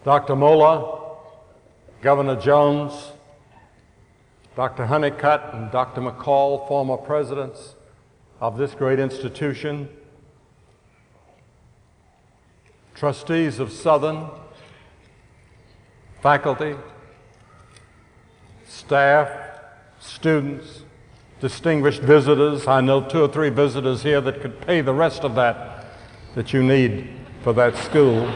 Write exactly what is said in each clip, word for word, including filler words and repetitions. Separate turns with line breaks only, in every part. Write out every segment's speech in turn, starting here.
Doctor Mola, Governor Jones, Doctor Honeycutt, and Doctor McCall, former presidents of this great institution, trustees of Southern, faculty, staff, students, distinguished visitors. I know two or three visitors here that could pay the rest of that that you need for that school.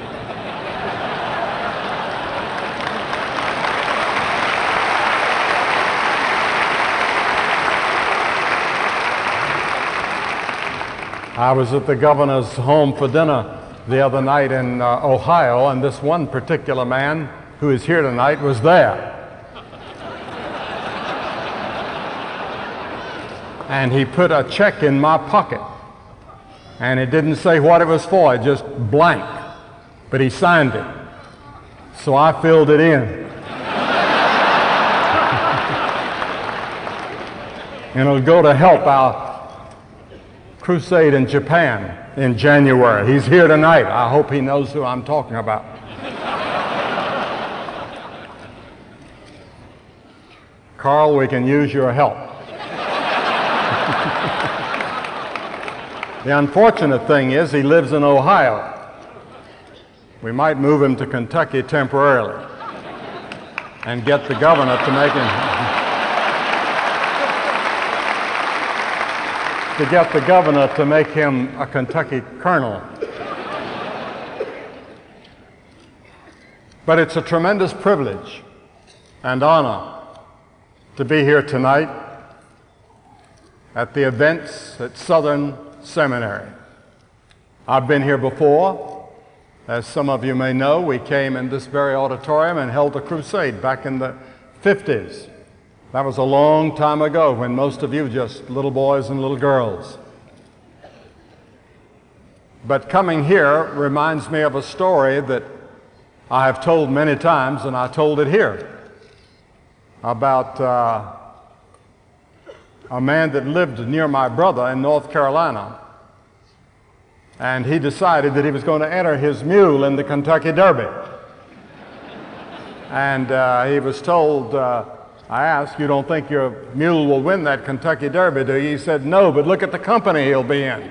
I was at the governor's home for dinner the other night in uh, Ohio, and this one particular man who is here tonight was there. And he put a check in my pocket, and it didn't say what it was for, it just blank, but he signed it, so I filled it in. And it'll go to help our crusade in Japan in January. He's here tonight. I hope he knows who I'm talking about. Carl, we can use your help. The unfortunate thing is he lives in Ohio. We might move him to Kentucky temporarily and get the governor to make him to get the governor to make him a Kentucky colonel. But it's a tremendous privilege and honor to be here tonight at the events at Southern Seminary. I've been here before. As some of you may know, we came in this very auditorium and held a crusade back in the fifties. That was a long time ago when most of you were just little boys and little girls. But coming here reminds me of a story that I have told many times, and I told it here, about uh, a man that lived near my brother in North Carolina. And he decided that he was going to enter his mule in the Kentucky Derby. And uh, he was told, uh, I asked, you don't think your mule will win that Kentucky Derby, do you? He said, no, but look at the company he'll be in.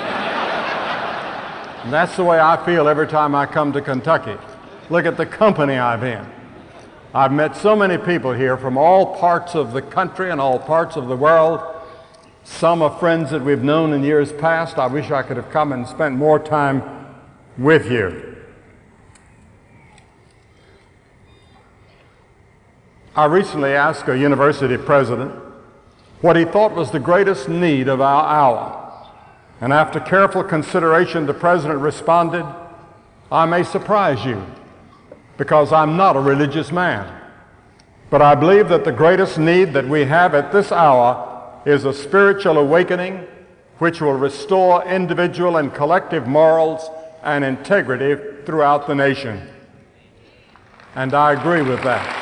And that's the way I feel every time I come to Kentucky. Look at the company I'm in. I've met so many people here from all parts of the country and all parts of the world. Some are friends that we've known in years past. I wish I could have come and spent more time with you. I recently asked a university president what he thought was the greatest need of our hour. And after careful consideration, the president responded, I may surprise you because I'm not a religious man, but I believe that the greatest need that we have at this hour is a spiritual awakening which will restore individual and collective morals and integrity throughout the nation. And I agree with that.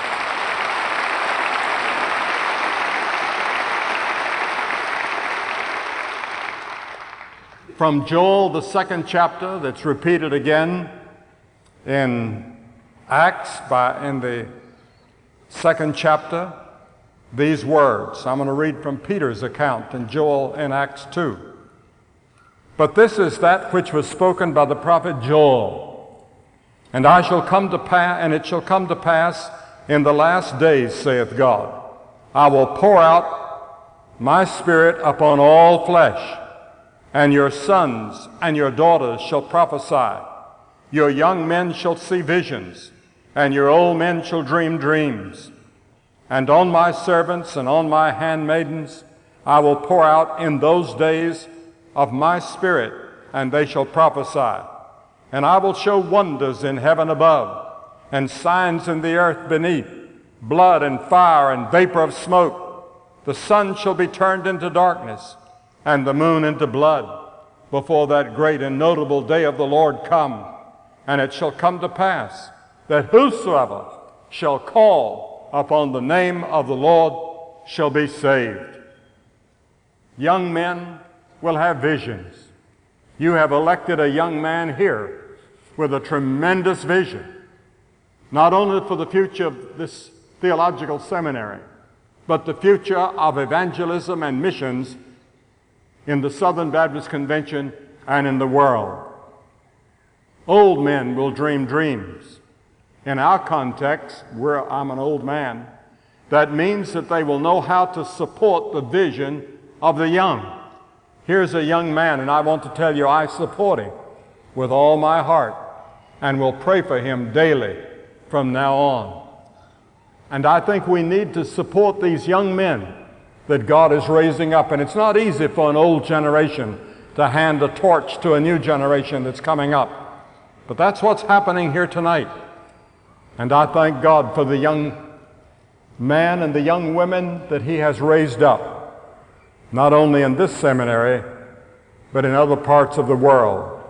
From Joel, the second chapter, that's repeated again in Acts, by, in the second chapter, these words. I'm going to read from Peter's account in Joel in Acts two. But this is that which was spoken by the prophet Joel. And I shall come to pass, and it shall come to pass in the last days, saith God, I will pour out my spirit upon all flesh. And your sons and your daughters shall prophesy. Your young men shall see visions, and your old men shall dream dreams. And on my servants and on my handmaidens I will pour out in those days of my spirit, and they shall prophesy. And I will show wonders in heaven above, and signs in the earth beneath, blood and fire and vapor of smoke. The sun shall be turned into darkness, and the moon into blood, before that great and notable day of the Lord come. And it shall come to pass that whosoever shall call upon the name of the Lord shall be saved. Young men will have visions. You have elected a young man here with a tremendous vision. not only for the future of this theological seminary, but the future of evangelism and missions in the Southern Baptist Convention and in the world. Old men will dream dreams. In our context, where I'm an old man, that means that they will know how to support the vision of the young. Here's a young man, and I want to tell you I support him with all my heart and will pray for him daily from now on. And I think we need to support these young men that God is raising up. And it's not easy for an old generation to hand a torch to a new generation that's coming up. But that's what's happening here tonight. And I thank God for the young man and the young women that He has raised up, not only in this seminary, but in other parts of the world.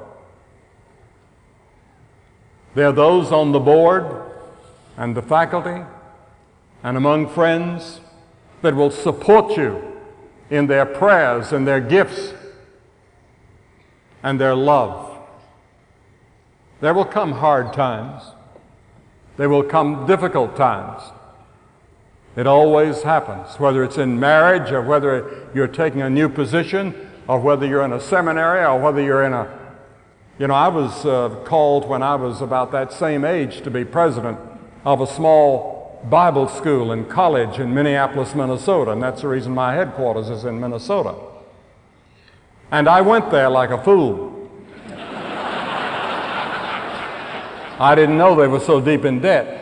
There are those on the board and the faculty and among friends that will support you in their prayers and their gifts and their love. There will come hard times. There will come difficult times. It always happens, whether it's in marriage or whether you're taking a new position or whether you're in a seminary or whether you're in a... You know, I was uh, called when I was about that same age to be president of a small Bible school and college in Minneapolis, Minnesota, and that's the reason my headquarters is in Minnesota. And I went there like a fool. I didn't know they were so deep in debt.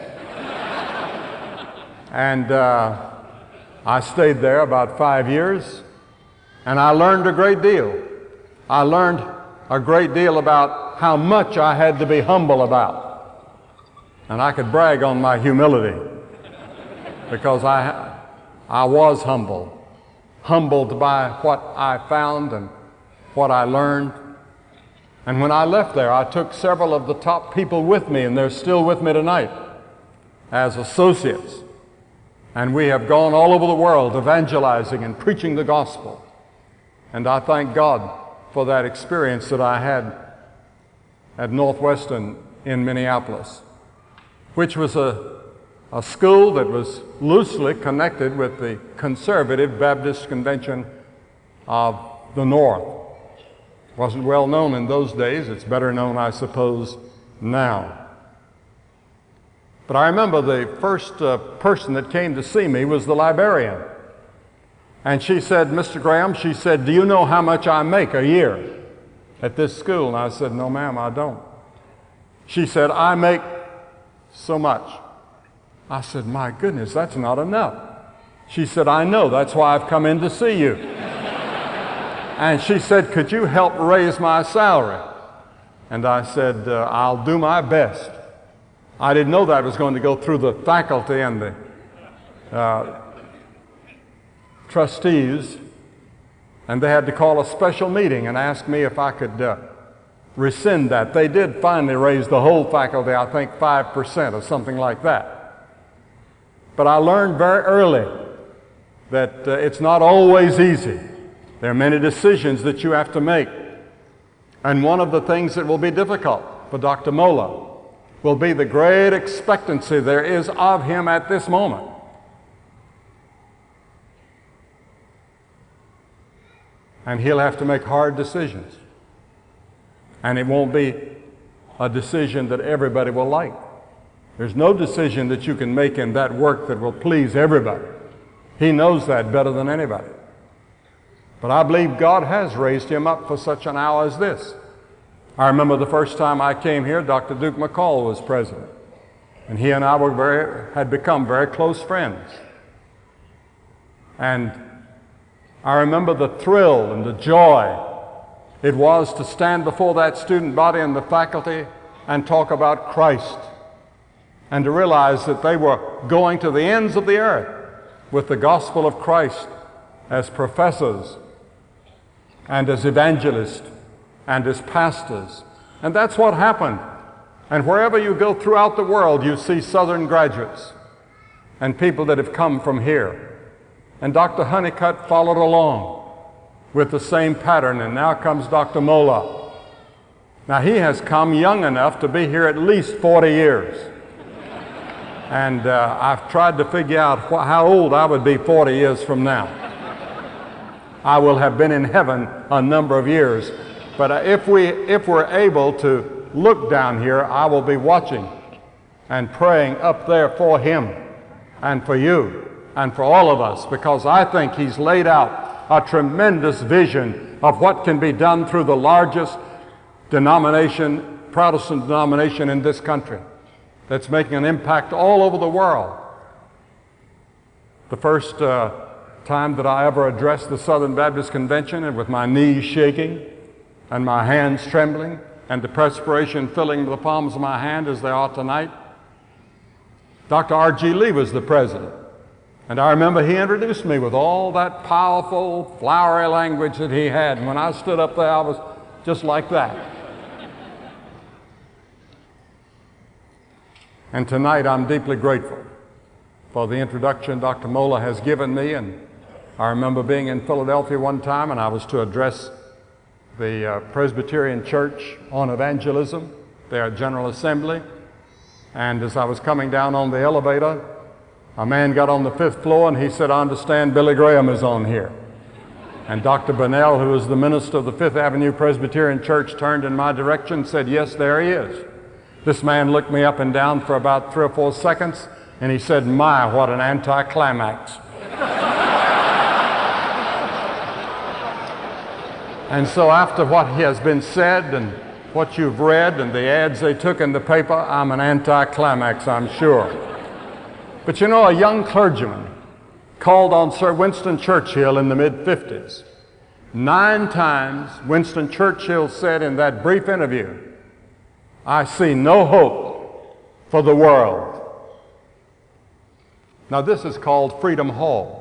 And uh, I stayed there about five years, and I learned a great deal. I learned a great deal about how much I had to be humble about. And I could brag on my humility because I, I was humble, humbled by what I found and what I learned. And when I left there, I took several of the top people with me, and they're still with me tonight as associates. And we have gone all over the world evangelizing and preaching the gospel. And I thank God for that experience that I had at Northwestern in Minneapolis, which was a, a school that was loosely connected with the Conservative Baptist Convention of the North. It wasn't well known in those days. It's better known, I suppose, now. But I remember the first uh, person that came to see me was the librarian. And she said, Mister Graham, she said, do you know how much I make a year at this school? And I said, no, ma'am, I don't. She said, I make so much. I said, my goodness, that's not enough. She said, I know, that's why I've come in to see you. And she said, could you help raise my salary? And I said, uh, I'll do my best. I didn't know that was going to go through the faculty and the uh, trustees, and they had to call a special meeting and ask me if I could uh, rescind that. They did finally raise the whole faculty, I think five percent or something like that. But I learned very early that uh, it's not always easy. There are many decisions that you have to make. And one of the things that will be difficult for Doctor Mola will be the great expectancy there is of him at this moment. And he'll have to make hard decisions. And it won't be a decision that everybody will like. There's no decision that you can make in that work that will please everybody. He knows that better than anybody. But I believe God has raised him up for such an hour as this. I remember the first time I came here, Doctor Duke McCall was president. And he and I were very, had become very close friends. And I remember the thrill and the joy it was to stand before that student body and the faculty and talk about Christ, and to realize that they were going to the ends of the earth with the gospel of Christ as professors and as evangelists and as pastors. And that's what happened. And wherever you go throughout the world, you see Southern graduates and people that have come from here. And Doctor Honeycutt followed along with the same pattern, and now comes Doctor Mola. Now he has come young enough to be here at least forty years. And uh, I've tried to figure out wh- how old I would be forty years from now. I will have been in heaven a number of years. But uh, if, we, if we're able to look down here, I will be watching and praying up there for him and for you and for all of us, because I think he's laid out a tremendous vision of what can be done through the largest denomination, Protestant denomination in this country, that's making an impact all over the world. The first uh, time that I ever addressed the Southern Baptist Convention, and with my knees shaking and my hands trembling and the perspiration filling the palms of my hand as they are tonight, Doctor R G Lee was the president. And I remember he introduced me with all that powerful, flowery language that he had. And when I stood up there, I was just like that. And tonight, I'm deeply grateful for the introduction Doctor Moeller has given me. And I remember being in Philadelphia one time, and I was to address the uh, Presbyterian Church on evangelism, their General Assembly. And as I was coming down on the elevator, a man got on the fifth floor and he said, "I understand Billy Graham is on here." And Doctor Bonnell, who was the minister of the Fifth Avenue Presbyterian Church, turned in my direction and said, "Yes, there he is." This man looked me up and down for about three or four seconds, and he said, "My, what an anticlimax." And so after what has been said and what you've read and the ads they took in the paper, I'm an anticlimax, I'm sure. But you know, a young clergyman called on Sir Winston Churchill in the mid fifties. Nine times Winston Churchill said in that brief interview, "I see no hope for the world." Now this is called Freedom Hall.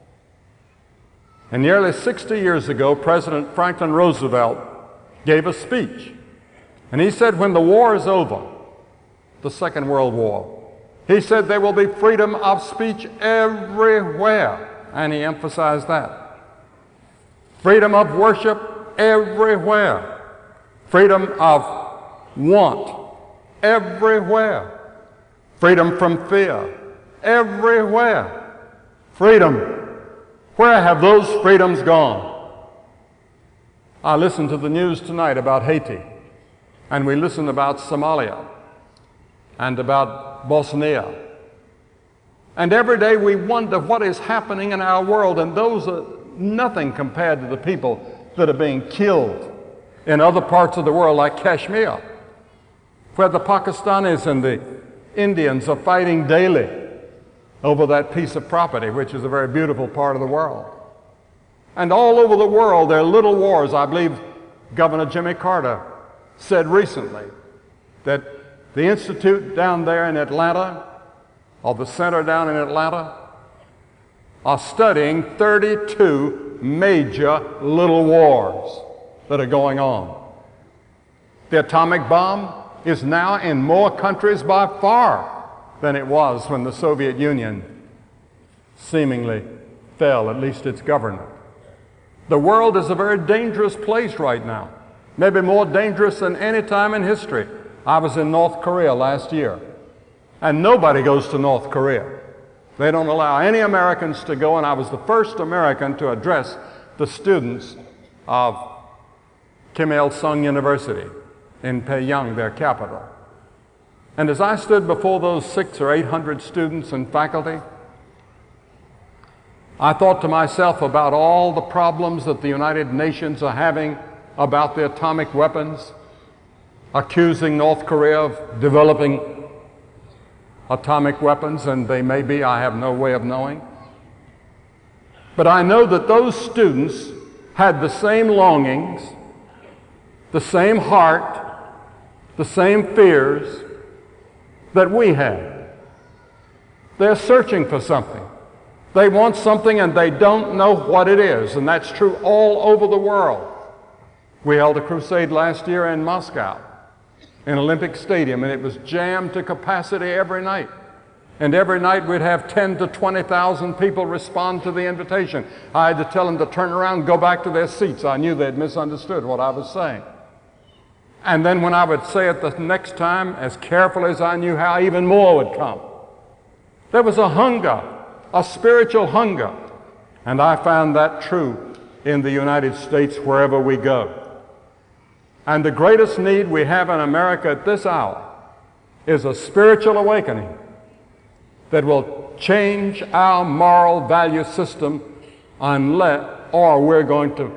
And nearly sixty years ago, President Franklin Roosevelt gave a speech. And he said, when the war is over, the Second World War, he said there will be freedom of speech everywhere. And he emphasized that. Freedom of worship everywhere. Freedom of want everywhere. Freedom from fear everywhere. Freedom. Where have those freedoms gone? I listened to the news tonight about Haiti, and we listened about Somalia and about Bosnia. And every day we wonder what is happening in our world, and those are nothing compared to the people that are being killed in other parts of the world like Kashmir, where the Pakistanis and the Indians are fighting daily over that piece of property, which is a very beautiful part of the world. And all over the world, there are little wars. I believe Governor Jimmy Carter said recently that the Institute down there in Atlanta, or the center down in Atlanta, are studying thirty-two major little wars that are going on. The atomic bomb is now in more countries by far than it was when the Soviet Union seemingly fell, at least its government. The world is a very dangerous place right now, maybe more dangerous than any time in history. I was in North Korea last year, and nobody goes to North Korea. They don't allow any Americans to go, and I was the first American to address the students of Kim Il-sung University in Pyongyang, their capital. And as I stood before those six or eight hundred students and faculty, I thought to myself about all the problems that the United Nations are having about the atomic weapons, accusing North Korea of developing atomic weapons, and they may be, I have no way of knowing. But I know that those students had the same longings, the same heart, the same fears that we have. They're searching for something. They want something and they don't know what it is, and that's true all over the world. We held a crusade last year in Moscow, in Olympic Stadium, and it was jammed to capacity every night. And every night we'd have ten to twenty thousand people respond to the invitation. I had to tell them to turn around and go back to their seats. I knew they'd misunderstood what I was saying. And then when I would say it the next time, as carefully as I knew how, even more would come. There was a hunger, a spiritual hunger. And I found that true in the United States wherever we go. And the greatest need we have in America at this hour is a spiritual awakening that will change our moral value system, unless, or we're going to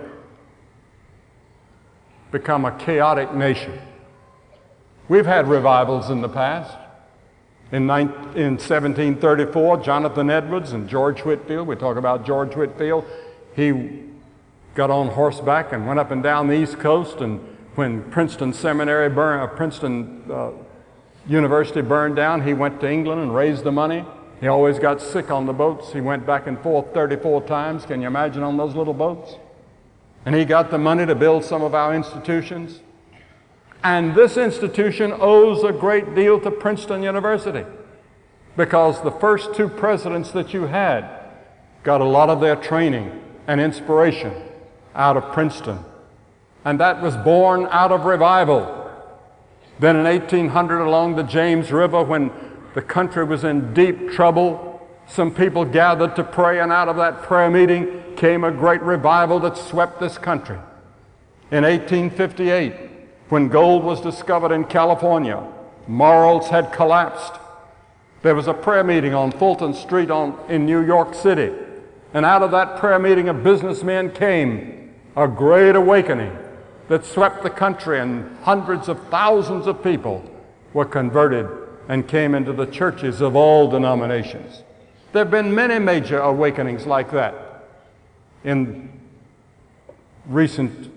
become a chaotic nation. We've had revivals in the past. In, in seventeen thirty-four, Jonathan Edwards and George Whitefield, we talk about George Whitefield, he got on horseback and went up and down the East Coast, and when Princeton Seminary burned, uh, Princeton uh, University burned down, he went to England and raised the money. He always got sick on the boats. He went back and forth thirty-four times. Can you imagine, on those little boats? And he got the money to build some of our institutions. And this institution owes a great deal to Princeton University, because the first two presidents that you had got a lot of their training and inspiration out of Princeton. And that was born out of revival. Then in eighteen hundred, along the James River, when the country was in deep trouble, some people gathered to pray, and out of that prayer meeting came a great revival that swept this country. In eighteen fifty-eight, when gold was discovered in California, morals had collapsed. There was a prayer meeting on Fulton Street on, in New York City. And out of that prayer meeting of businessmen came a great awakening that swept the country, and hundreds of thousands of people were converted and came into the churches of all denominations. There have been many major awakenings like that in recent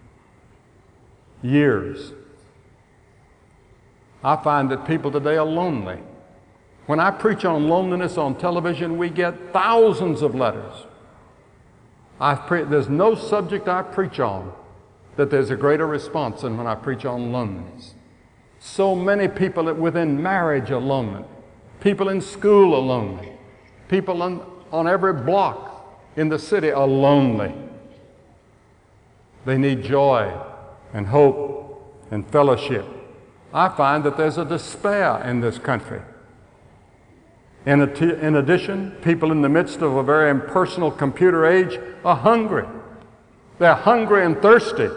years. I find that people today are lonely. When I preach on loneliness on television, we get thousands of letters. I've pre- there's no subject I preach on that there's a greater response than when I preach on loneliness. So many people that within marriage are lonely. People in school are lonely. People on, on every block in the city are lonely. They need joy and hope and fellowship. I find that there's a despair in this country. In, a t- in addition, people in the midst of a very impersonal computer age are hungry. They're hungry and thirsty.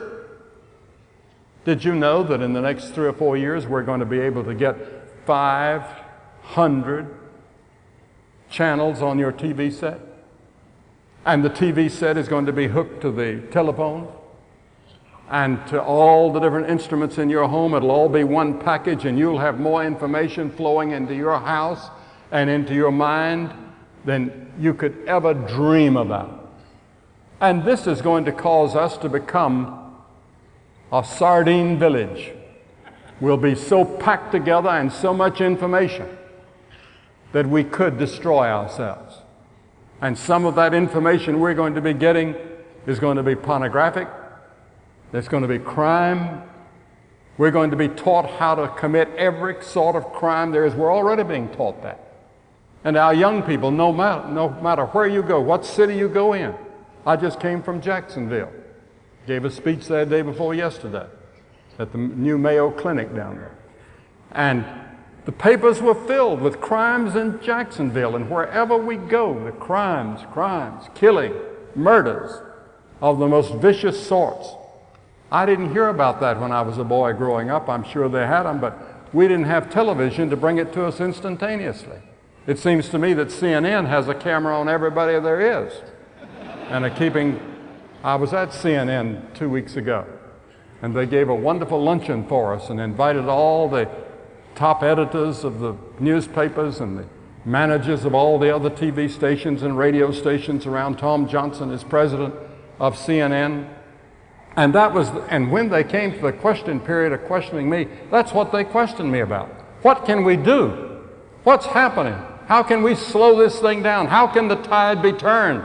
Did you know that in the next three or four years we're going to be able to get five hundred channels on your T V set? And the T V set is going to be hooked to the telephone and to all the different instruments in your home. It'll all be one package, and you'll have more information flowing into your house and into your mind than you could ever dream about. And this is going to cause us to become a sardine village. We'll be so packed together and so much information that we could destroy ourselves. And some of that information we're going to be getting is going to be pornographic. There's going to be crime. We're going to be taught how to commit every sort of crime there is. We're already being taught that. And our young people, no matter, no matter where you go, what city you go in. I just came from Jacksonville. Gave a speech there the day before yesterday at the new Mayo Clinic down there. And the papers were filled with crimes in Jacksonville, and wherever we go, the crimes, crimes, killing, murders of the most vicious sorts. I didn't hear about that when I was a boy growing up. I'm sure they had them, but we didn't have television to bring it to us instantaneously. It seems to me that C N N has a camera on everybody there is, and are keeping. I was at C N N two weeks ago, and they gave a wonderful luncheon for us and invited all the top editors of the newspapers and the managers of all the other T V stations and radio stations around. Tom Johnson is president of C N N. And that was, and when they came to the question period of questioning me, that's what they questioned me about. What can we do? What's happening? How can we slow this thing down? How can the tide be turned?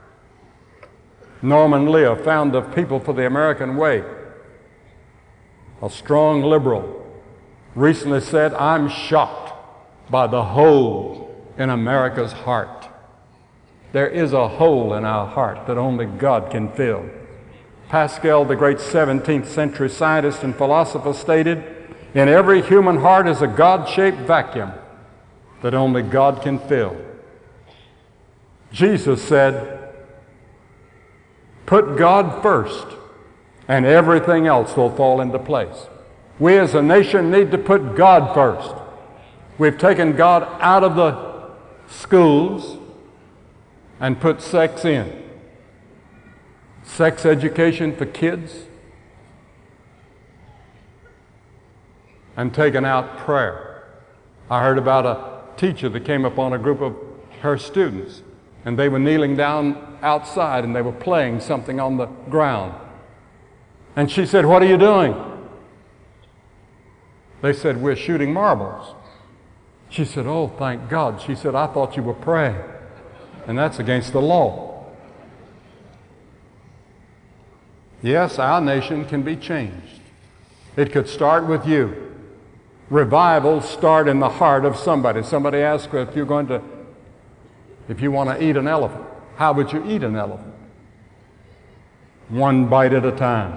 Norman Lear, founder of People for the American Way, a strong liberal, recently said, "I'm shocked by the hole in America's heart." There is a hole in our heart that only God can fill. Pascal, the great seventeenth century scientist and philosopher, stated, "In every human heart is a God-shaped vacuum. that only God can fill. Jesus said, put God first, and everything else will fall into place. We as a nation need to put God first. We've taken God out of the schools and put sex in. Sex education for kids, and taken out prayer. I heard about a teacher that came upon a group of her students, and they were kneeling down outside and they were playing something on the ground. And she said, what are you doing? They said, we're shooting marbles. She said, oh, thank God. She said, I thought you were praying, and that's against the law. Yes, our nation can be changed. It could start with you. Revivals start in the heart of somebody. Somebody asked if you're going to, if you want to eat an elephant, how would you eat an elephant? One bite at a time.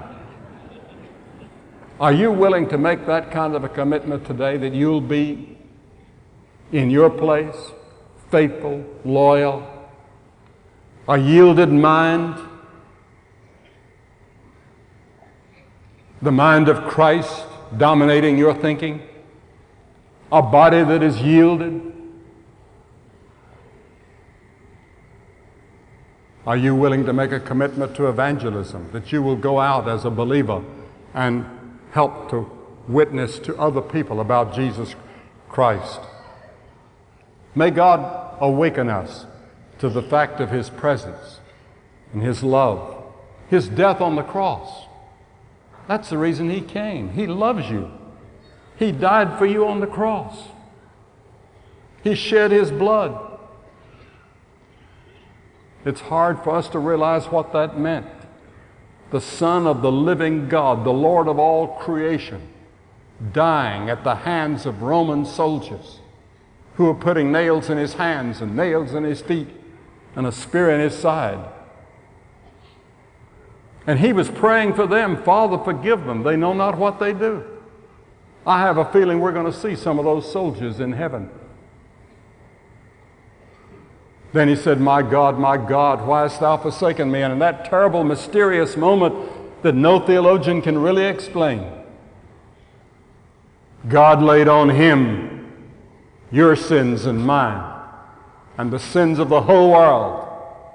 Are you willing to make that kind of a commitment today, that you'll be in your place, faithful, loyal, a yielded mind, the mind of Christ dominating your thinking, a body that is yielded? Are you willing to make a commitment to evangelism, that you will go out as a believer and help to witness to other people about Jesus Christ? May God awaken us to the fact of His presence and His love, His death on the cross. That's the reason He came. He loves you. He died for you on the cross. He shed His blood. It's hard for us to realize what that meant. The Son of the living God, the Lord of all creation, dying at the hands of Roman soldiers who were putting nails in His hands and nails in His feet and a spear in His side. And He was praying for them, Father, forgive them. They know not what they do. I have a feeling we're going to see some of those soldiers in heaven. Then He said, my God, my God, why hast thou forsaken me? And in that terrible, mysterious moment that no theologian can really explain, God laid on Him your sins and mine, and the sins of the whole world.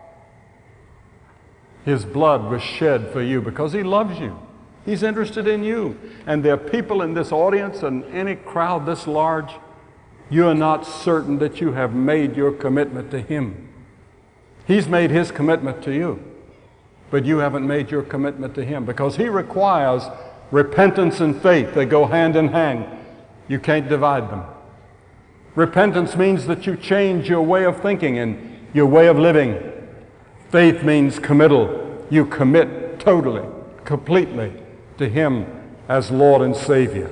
His blood was shed for you because He loves you. He's interested in you. And there are people in this audience and any crowd this large, you are not certain that you have made your commitment to Him. He's made His commitment to you, but you haven't made your commitment to Him, because He requires repentance and faith. They go hand in hand. You can't divide them. Repentance means that you change your way of thinking and your way of living. Faith means committal. You commit totally, completely to Him as Lord and Savior.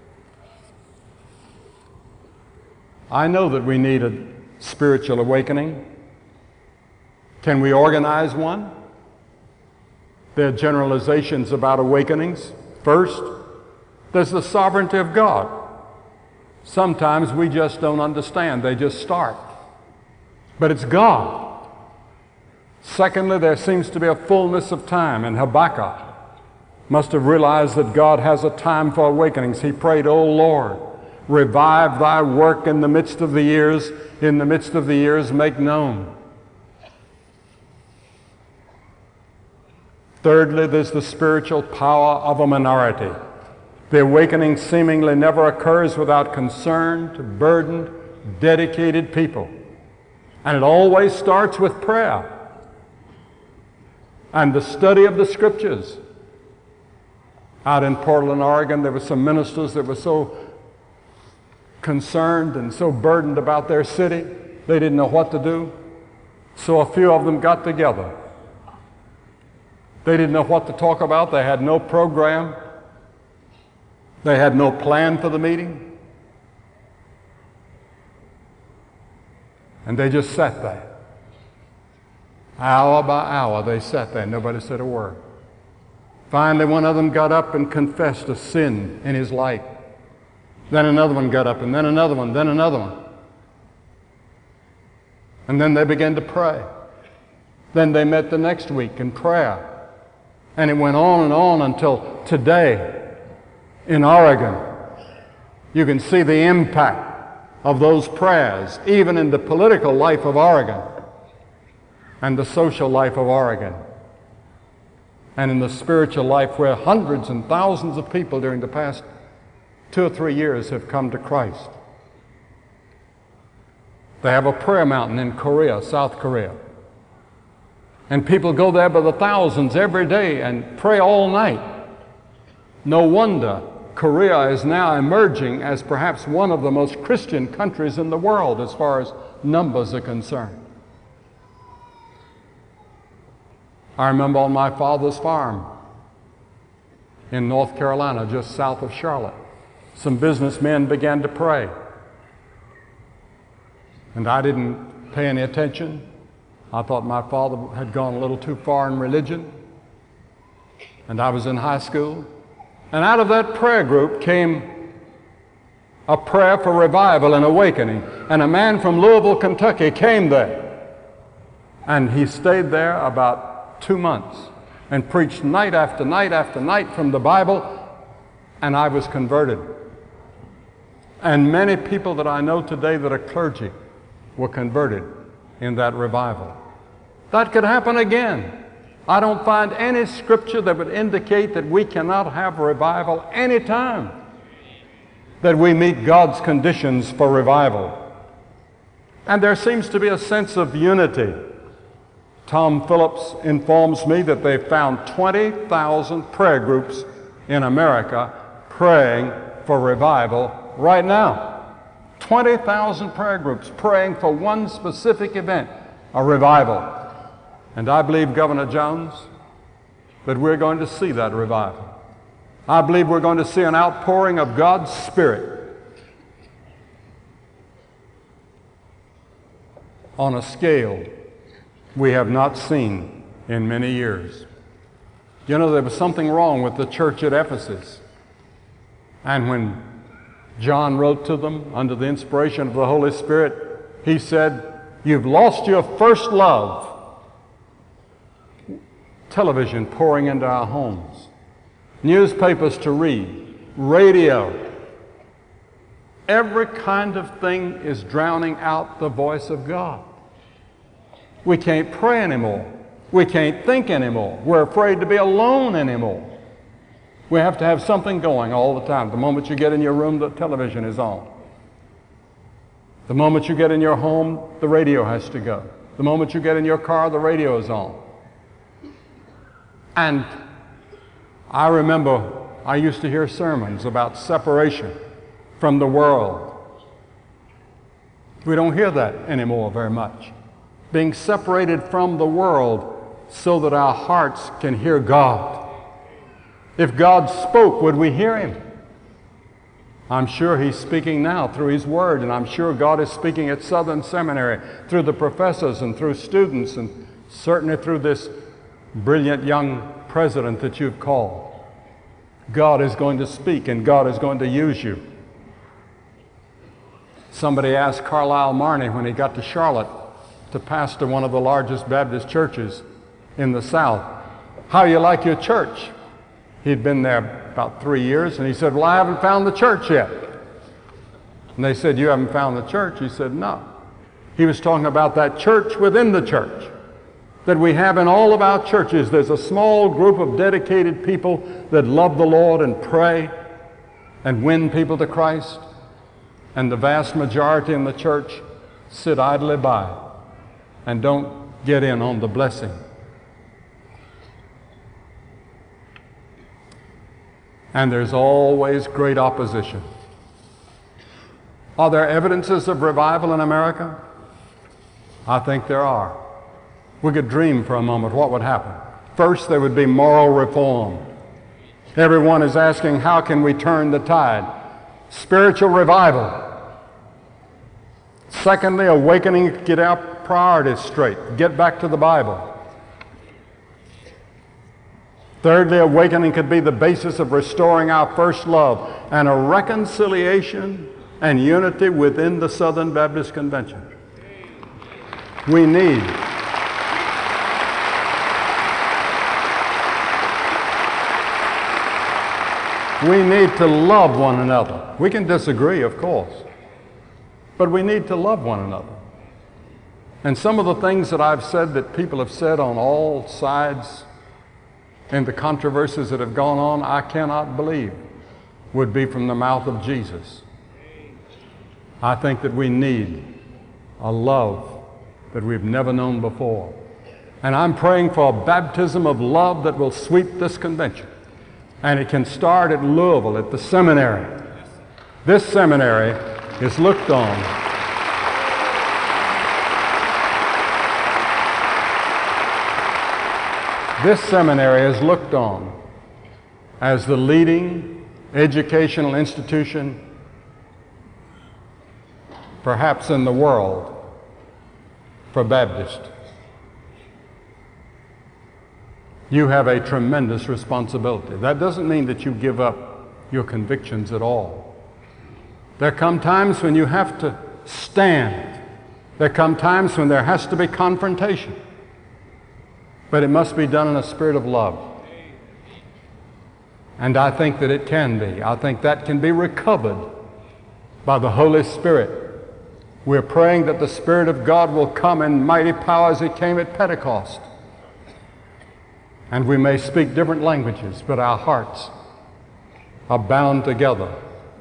I know that we need a spiritual awakening. Can we organize one? There are generalizations about awakenings. First, there's the sovereignty of God. Sometimes we just don't understand. They just start. But it's God. Secondly, there seems to be a fullness of time, and Habakkuk must have realized that God has a time for awakenings. He prayed, O Lord, revive thy work in the midst of the years, in the midst of the years make known. Thirdly, there's the spiritual power of a minority. The awakening seemingly never occurs without concerned, burdened, dedicated people. And it always starts with prayer and the study of the Scriptures. Out in Portland, Oregon, there were some ministers that were so concerned and so burdened about their city, they didn't know what to do. So a few of them got together. They didn't know what to talk about. They had no program. They had no plan for the meeting. And they just sat there. Hour by hour they sat there. Nobody said a word. Finally, one of them got up and confessed a sin in his life. Then another one got up, and then another one, then another one. And then they began to pray. Then they met the next week in prayer. And it went on and on until today in Oregon. You can see the impact of those prayers, even in the political life of Oregon and the social life of Oregon, and in the spiritual life where hundreds and thousands of people during the past two or three years have come to Christ. They have a prayer mountain in Korea, South Korea. And people go there by the thousands every day and pray all night. No wonder Korea is now emerging as perhaps one of the most Christian countries in the world as far as numbers are concerned. I remember on my father's farm in North Carolina, just south of Charlotte, some businessmen began to pray. And I didn't pay any attention. I thought my father had gone a little too far in religion. And I was in high school. And out of that prayer group came a prayer for revival and awakening. And a man from Louisville, Kentucky came there. And he stayed there about two months and preached night after night after night from the Bible, and I was converted. And many people that I know today that are clergy were converted in that revival. That could happen again. I don't find any scripture that would indicate that we cannot have revival any time that we meet God's conditions for revival. And there seems to be a sense of unity. Tom Phillips informs me that they found twenty thousand prayer groups in America praying for revival right now. twenty thousand prayer groups praying for one specific event, a revival. And I believe, Governor Jones, that we're going to see that revival. I believe we're going to see an outpouring of God's Spirit on a scale we have not seen in many years. You know, there was something wrong with the church at Ephesus. And when John wrote to them under the inspiration of the Holy Spirit, he said, "You've lost your first love." Television pouring into our homes, newspapers to read, radio. Every kind of thing is drowning out the voice of God. We can't pray anymore. We can't think anymore. We're afraid to be alone anymore. We have to have something going all the time. The moment you get in your room, the television is on. The moment you get in your home, the radio has to go. The moment you get in your car, the radio is on. And I remember I used to hear sermons about separation from the world. We don't hear that anymore very much. Being separated from the world so that our hearts can hear God. If God spoke, would we hear Him? I'm sure He's speaking now through His Word, and I'm sure God is speaking at Southern Seminary through the professors and through students, and certainly through this brilliant young president that you've called. God is going to speak, and God is going to use you. Somebody asked Carlisle Marney when he got to Charlotte to pastor one of the largest Baptist churches in the South, "How you like your church?" He'd been there about three years, and he said, "Well, I haven't found the church yet." And they said, "You haven't found the church?" He said, "No." He was talking about that church within the church that we have in all of our churches. There's a small group of dedicated people that love the Lord and pray and win people to Christ, and the vast majority in the church sit idly by and don't get in on the blessing. And there's always great opposition. Are there evidences of revival in America? I think there are. We could dream for a moment what would happen. First, there would be moral reform. Everyone is asking, how can we turn the tide? Spiritual revival. Secondly, awakening, get our priorities straight. Get back to the Bible. Thirdly, awakening could be the basis of restoring our first love and a reconciliation and unity within the Southern Baptist Convention. We need. We need to love one another. We can disagree, of course, but we need to love one another. And some of the things that I've said that people have said on all sides in the controversies that have gone on, I cannot believe would be from the mouth of Jesus. I think that we need a love that we've never known before. And I'm praying for a baptism of love that will sweep this convention. And it can start at Louisville, at the seminary. This seminary is looked on This seminary is looked on as the leading educational institution, perhaps in the world, for Baptists. You have a tremendous responsibility. That doesn't mean that you give up your convictions at all. There come times when you have to stand. There come times when there has to be confrontation. But it must be done in a spirit of love. And I think that it can be. I think that can be recovered by the Holy Spirit. We're praying that the Spirit of God will come in mighty power as He came at Pentecost. And we may speak different languages, but our hearts are bound together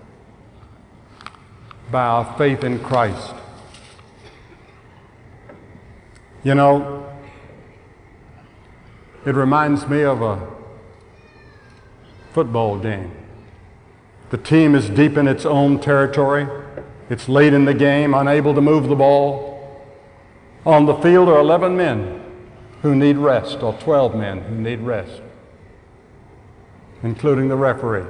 by our faith in Christ. You know, it reminds me of a football game. The team is deep in its own territory. It's late in the game, unable to move the ball. On the field are eleven men who need rest, or twelve men who need rest, including the referee.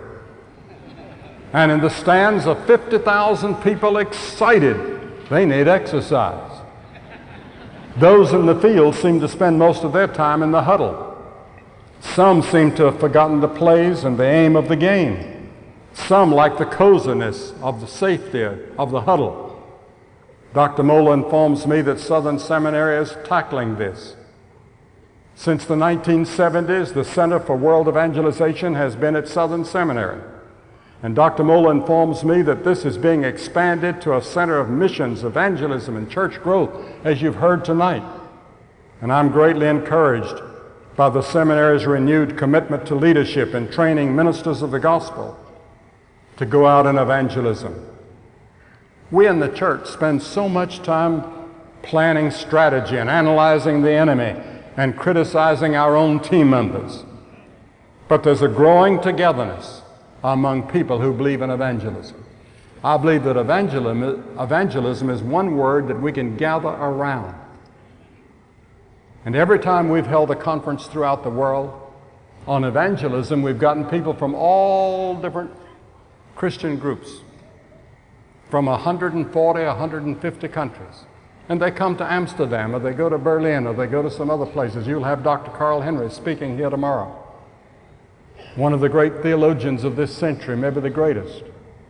And in the stands are fifty thousand people excited. They need exercise. Those in the field seem to spend most of their time in the huddle. Some seem to have forgotten the plays and the aim of the game. Some like the coziness of the safety of the huddle. Doctor Mola informs me that Southern Seminary is tackling this. Since the nineteen seventies, the Center for World Evangelization has been at Southern Seminary. And Doctor Mola informs me that this is being expanded to a center of missions, evangelism, and church growth, as you've heard tonight. And I'm greatly encouraged by the seminary's renewed commitment to leadership and training ministers of the gospel to go out in evangelism. We in the church spend so much time planning strategy and analyzing the enemy and criticizing our own team members. But there's a growing togetherness among people who believe in evangelism. I believe that evangelism, evangelism is one word that we can gather around. And every time we've held a conference throughout the world on evangelism, we've gotten people from all different Christian groups, from one hundred forty, one hundred fifty countries. And they come to Amsterdam, or they go to Berlin, or they go to some other places. You'll have Doctor Carl Henry speaking here tomorrow. One of the great theologians of this century, maybe the greatest,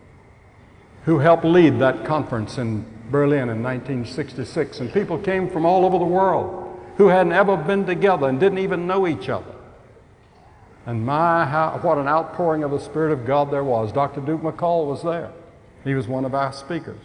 who helped lead that conference in Berlin in nineteen sixty-six. And people came from all over the world who hadn't ever been together and didn't even know each other. And my, how, what an outpouring of the Spirit of God there was. Doctor Duke McCall was there. He was one of our speakers.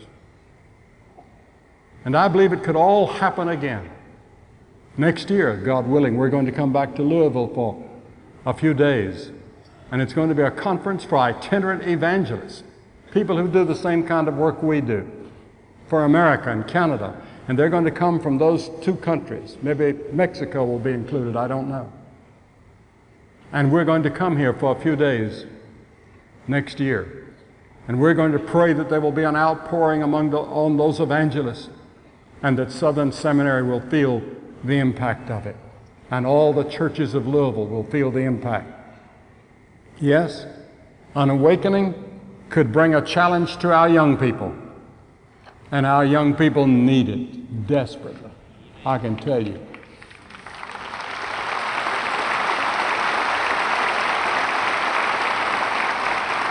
And I believe it could all happen again. Next year, God willing, we're going to come back to Louisville for a few days. And it's going to be a conference for itinerant evangelists, people who do the same kind of work we do, for America and Canada. And they're going to come from those two countries. Maybe Mexico will be included, I don't know. And we're going to come here for a few days next year. And we're going to pray that there will be an outpouring among the, on those evangelists, and that Southern Seminary will feel the impact of it. And all the churches of Louisville will feel the impact. Yes, an awakening could bring a challenge to our young people. And our young people need it desperately, I can tell you.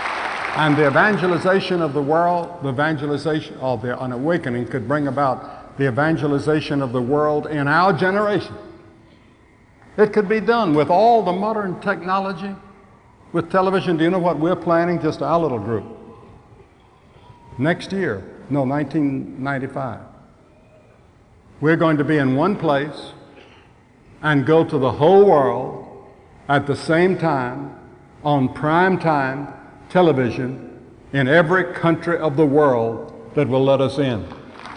And the evangelization of the world, the evangelization of the an awakening could bring about the evangelization of the world in our generation. It could be done with all the modern technology, with television. Do you know what we're planning? Just our little group. Next year, no, nineteen ninety-five, we're going to be in one place and go to the whole world at the same time on prime time television in every country of the world that will let us in.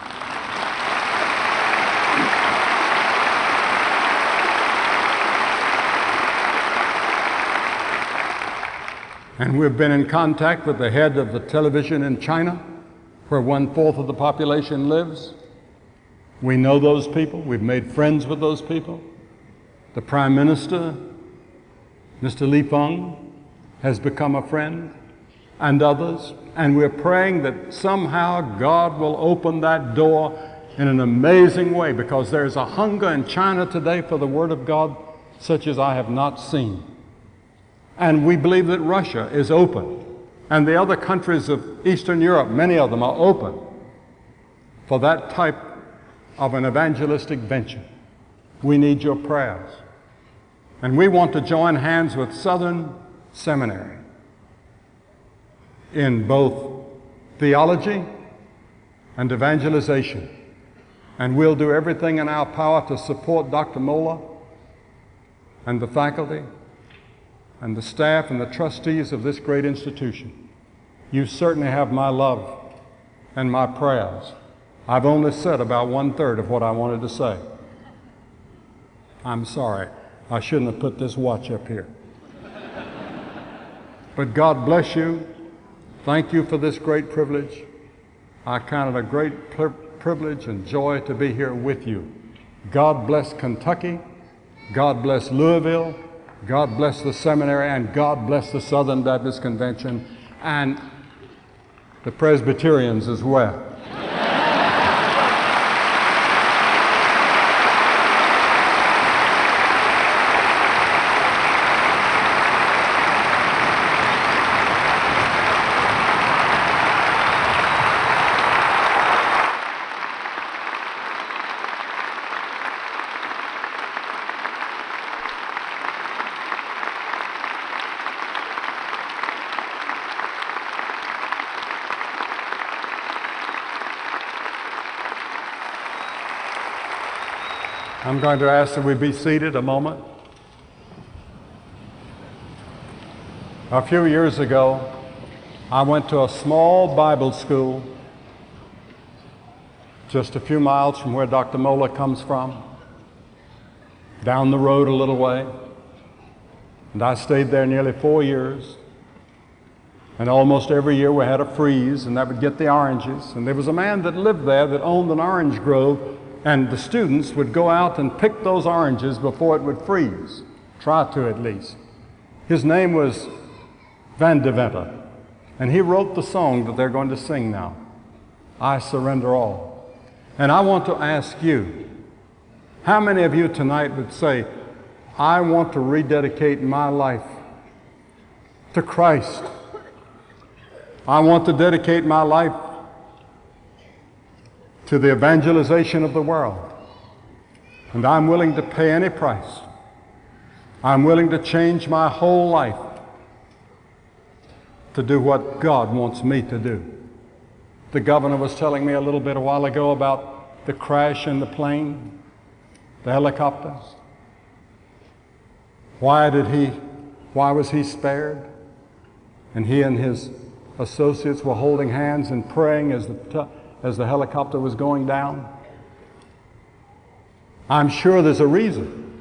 And we've been in contact with the head of the television in China, where one-fourth of the population lives. We know those people. We've made friends with those people. The Prime Minister, Mister Li Feng, has become a friend, and others. And we're praying that somehow God will open that door in an amazing way, because there's a hunger in China today for the Word of God such as I have not seen. And we believe that Russia is open, and the other countries of Eastern Europe, many of them are open for that type of an evangelistic venture. We need your prayers. And we want to join hands with Southern Seminary in both theology and evangelization. And we'll do everything in our power to support Doctor Moeller and the faculty and the staff and the trustees of this great institution. You certainly have my love and my prayers. I've only said about one-third of what I wanted to say. I'm sorry. I shouldn't have put this watch up here. But God bless you. Thank you for this great privilege. I count it a great pri- privilege and joy to be here with you. God bless Kentucky. God bless Louisville. God bless the seminary, and God bless the Southern Baptist Convention and the Presbyterians as well. I'm going to ask that we be seated a moment. A few years ago, I went to a small Bible school just a few miles from where Doctor Moeller comes from, down the road a little way. And I stayed there nearly four years. And almost every year we had a freeze, and that would get the oranges. And there was a man that lived there that owned an orange grove, and the students would go out and pick those oranges before it would freeze. Try to, at least. His name was Van Deventer, and he wrote the song that they're going to sing now, I Surrender All. And I want to ask you, how many of you tonight would say, I want to rededicate my life to Christ? I want to dedicate my life to the evangelization of the world. And I'm willing to pay any price. I'm willing to change my whole life to do what God wants me to do. The governor was telling me a little bit a while ago about the crash in the plane, the helicopters. Why did he, why was he spared? And he and his associates were holding hands and praying as the t- as the helicopter was going down. I'm sure there's a reason.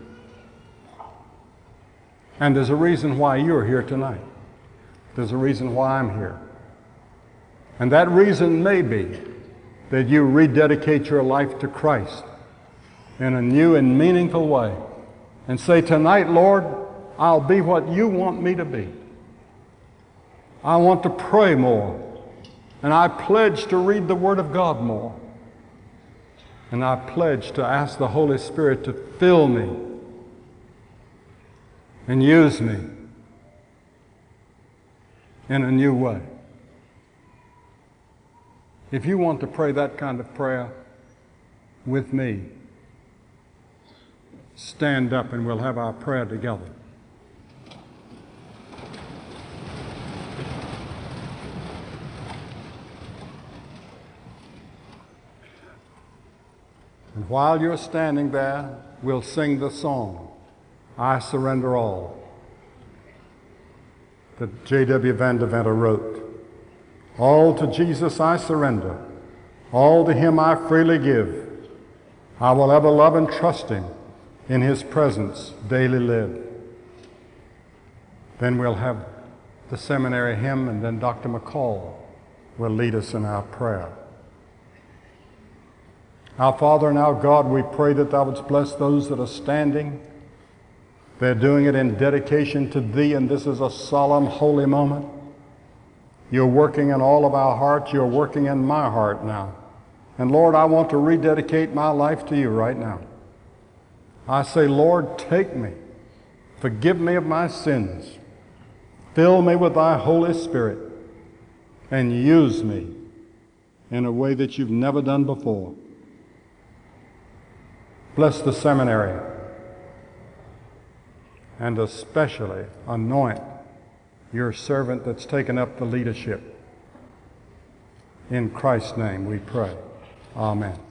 And there's a reason why you're here tonight. There's a reason why I'm here. And that reason may be that you rededicate your life to Christ in a new and meaningful way and say, tonight, Lord, I'll be what you want me to be. I want to pray more. And I pledge to read the Word of God more. And I pledge to ask the Holy Spirit to fill me and use me in a new way. If you want to pray that kind of prayer, with me stand up and we'll have our prayer together. And while you're standing there, we'll sing the song, I Surrender All, that J W Van Deventer wrote. All to Jesus I surrender, all to Him I freely give. I will ever love and trust Him, in His presence daily live. Then we'll have the seminary hymn, and then Doctor McCall will lead us in our prayer. Our Father and our God, we pray that Thou wouldst bless those that are standing. They're doing it in dedication to Thee, and this is a solemn, holy moment. You're working in all of our hearts. You're working in my heart now. And Lord, I want to rededicate my life to You right now. I say, Lord, take me. Forgive me of my sins. Fill me with Thy Holy Spirit and use me in a way that You've never done before. Bless the seminary and especially anoint Your servant that's taken up the leadership. In Christ's name we pray. Amen.